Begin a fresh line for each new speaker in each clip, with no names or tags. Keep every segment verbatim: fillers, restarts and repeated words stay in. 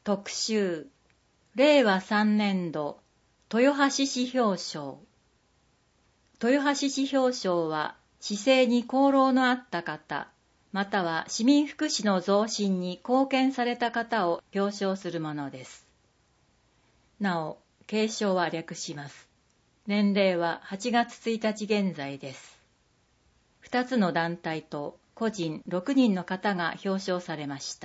特集、れいわさんねんど豊橋市表彰。豊橋市表彰は、市政に功労のあった方、または市民福祉の増進に貢献された方を表彰するものです。なお、継承は略します。年齢ははちがつついたち現在です。ふたつの団体と個人ろくにんの方が表彰されました。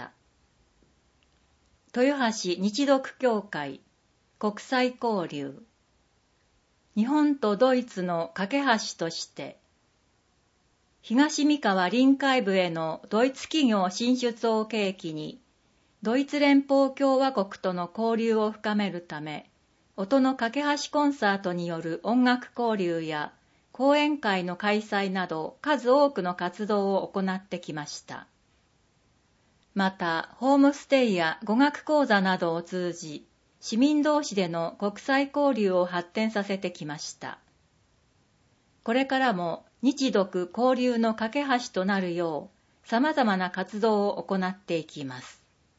豊橋日読協会国際交流。日本とドイツの架け橋として、東三河臨海部へのドイツ企業進出を契機に、ドイツ連邦共和国との交流を深めるため、音の架け橋コンサートによる音楽交流や講演会の開催など数多くの活動を行ってきました。また、ホームステイや語学講座などを通じ、市民同士での国際交流を発展させてきました。これからも日独交流の架け橋となるよう、様々な活動を行っていきます。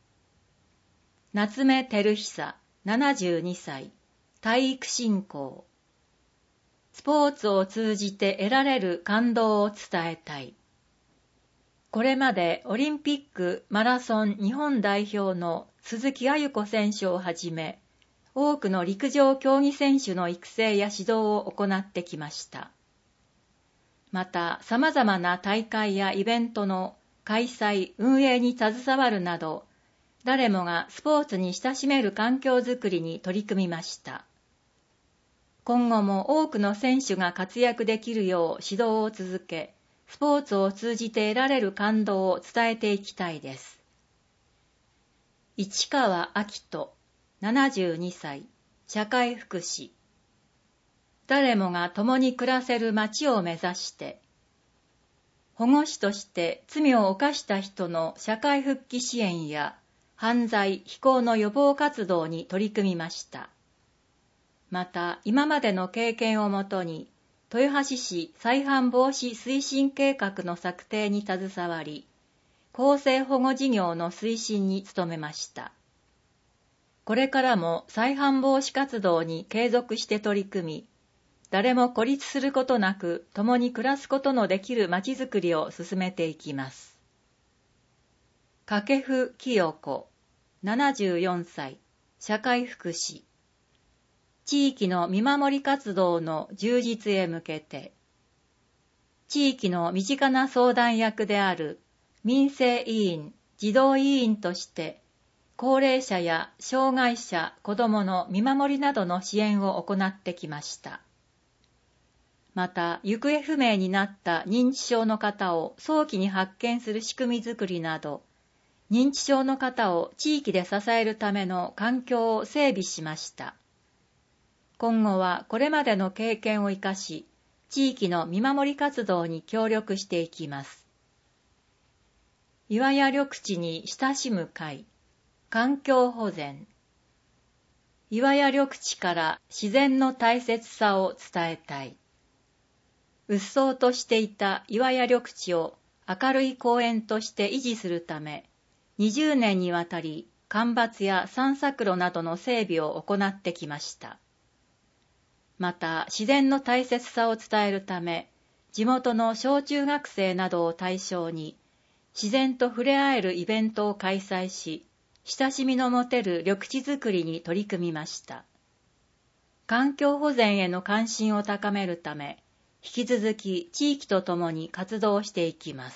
夏目照久、ななじゅうにさい、体育振興。スポーツを通じて得られる感動を伝えたい。これまでオリンピックマラソン日本代表の鈴木亜由子選手をはじめ、多くの陸上競技選手の育成や指導を行ってきました。また、様々な大会やイベントの開催、運営に携わるなど、誰もがスポーツに親しめる環境づくりに取り組みました。今後も多くの選手が活躍できるよう指導を続け、スポーツを通じて得られる感動を伝えていきたいです。市川明人、ななじゅうにさい、社会福祉。誰もが共に暮らせる街を目指して、保護司として罪を犯した人の社会復帰支援や犯罪・非行の予防活動に取り組みました。また、今までの経験をもとに、豊橋市再犯防止推進計画の策定に携わり、更生保護事業の推進に努めました。これからも再犯防止活動に継続して取り組み、誰も孤立することなく共に暮らすことのできるまちづくりを進めていきます。掛布清子、ななじゅうよんさい、社会福祉。地域の見守り活動の充実へ向けて、地域の身近な相談役である民生委員、児童委員として、高齢者や障害者、子どもの見守りなどの支援を行ってきました。また、行方不明になった認知症の方を早期に発見する仕組みづくりなど、認知症の方を地域で支えるための環境を整備しました。今後はこれまでの経験を生かし、地域の見守り活動に協力していきます。岩屋緑地に親しむ会、環境保全。岩屋緑地から自然の大切さを伝えたい。うっそうとしていた岩屋緑地を明るい公園として維持するため、にじゅうねんにわたり間伐や散策路などの整備を行ってきました。また、自然の大切さを伝えるため、地元の小中学生などを対象に、自然と触れ合えるイベントを開催し、親しみの持てる緑地づくりに取り組みました。環境保全への関心を高めるため、引き続き地域とともに活動していきます。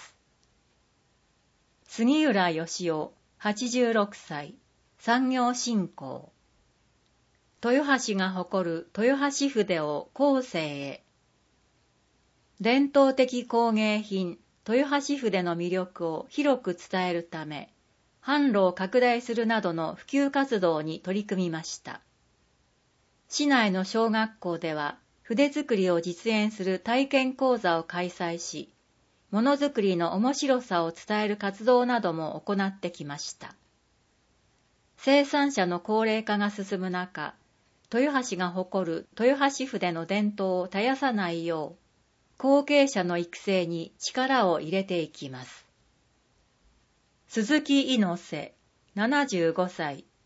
杉浦義雄、はちじゅうろくさい、産業振興。豊橋が誇る豊橋筆を後世へ。伝統的工芸品、豊橋筆の魅力を広く伝えるため、販路を拡大するなどの普及活動に取り組みました。市内の小学校では、筆作りを実演する体験講座を開催し、ものづくりの面白さを伝える活動なども行ってきました。生産者の高齢化が進む中、豊橋が誇る豊橋筆の伝統を絶やさないよう、後継者の育成に力を入れていきます。鈴木猪瀬、ななじゅうごさい、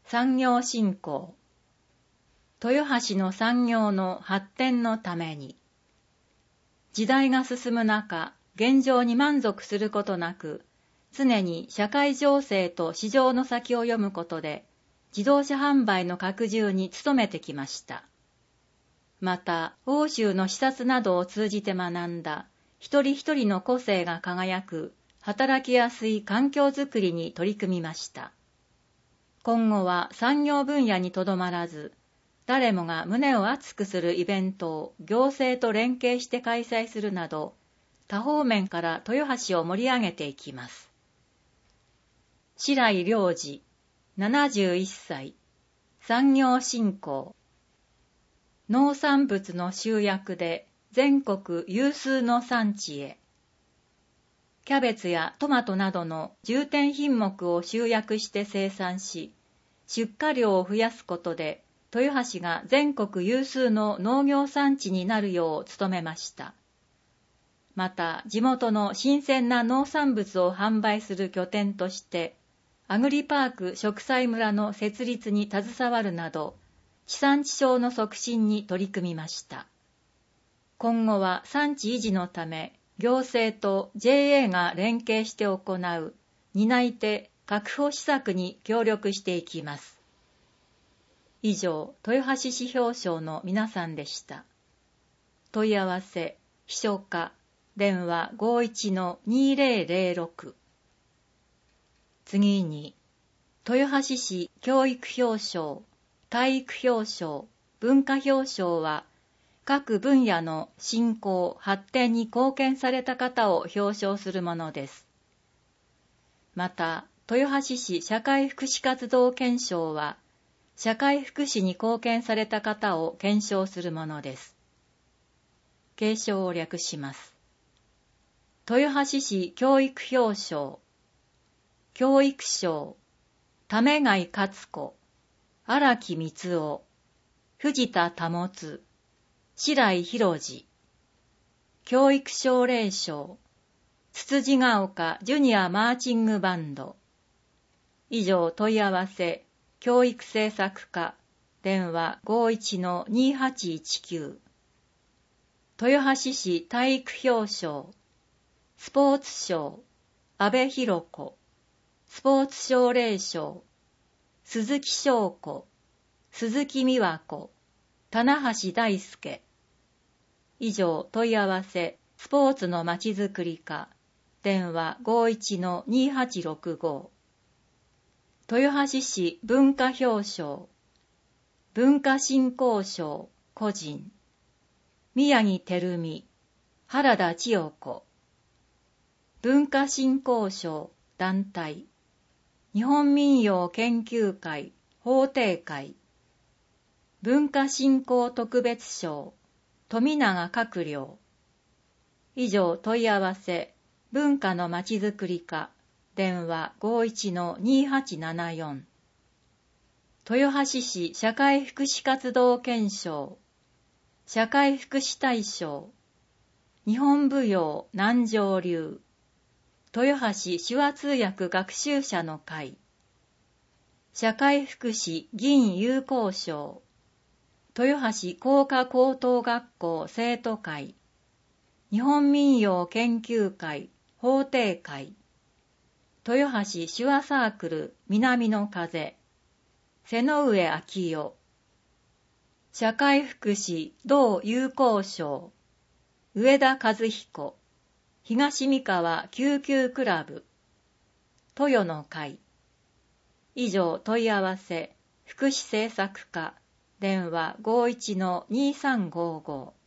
産業振興。豊橋の産業の発展のために。時代が進む中、現状に満足することなく、常に社会情勢と市場の先を読むことで、自動車販売の拡充に努めてきました。また、欧州の視察などを通じて学んだ、一人一人の個性が輝く、働きやすい環境づくりに取り組みました。今後は産業分野にとどまらず、誰もが胸を熱くするイベントを行政と連携して開催するなど、多方面から豊橋を盛り上げていきます。白井良二、ななじゅういっさい、産業振興。農産物の集約で全国有数の産地へ。キャベツやトマトなどの重点品目を集約して生産し、出荷量を増やすことで、豊橋が全国有数の農業産地になるよう努めました。また、地元の新鮮な農産物を販売する拠点として、アグリパーク植栽村の設立に携わるなど、地産地消の促進に取り組みました。今後は産地維持のため、行政と ジェーエー が連携して行う担い手確保施策に協力していきます。以上、豊橋市表彰の皆さんでした。問い合わせ、秘書課、電話 ごいちのにぜろぜろろく。次に、豊橋市教育表彰、体育表彰、文化表彰は、各分野の振興・発展に貢献された方を表彰するものです。また、豊橋市社会福祉活動顕彰は、社会福祉に貢献された方を顕彰するものです。継承を略します。豊橋市教育表彰、教育賞、為貝勝子、荒木光夫、藤田保、白井博二、教育奨励賞、つつじが丘ジュニアマーチングバンド。以上問い合わせ、教育政策課、電話 ごいちのにはちいちきゅう。豊橋市体育表彰、スポーツ賞、阿部寛子、スポーツ奨励賞、鈴木翔子、鈴木美和子、棚橋大輔。以上問い合わせ、スポーツのまちづくり課、電話 ごいちのにはちろくご。豊橋市文化表彰、文化振興賞個人、宮城照美、原田千代子。文化振興賞団体、日本民謡研究会法廷会。文化振興特別賞、富永閣僚。以上問い合わせ、文化のまちづくり課、電話 ごいちのにはちななよん。豊橋市社会福祉活動顕彰、社会福祉大賞、日本舞踊南条流、豊橋手話通訳学習者の会、社会福祉議員友好賞、豊橋工科高等学校生徒会、日本民謡研究会法廷会、豊橋手話サークル南の風、瀬上昭代、社会福祉同友好賞、上田和彦、東三河救急クラブ、豊の会。以上問い合わせ、福祉政策課、電話 ごいちのにさんごご。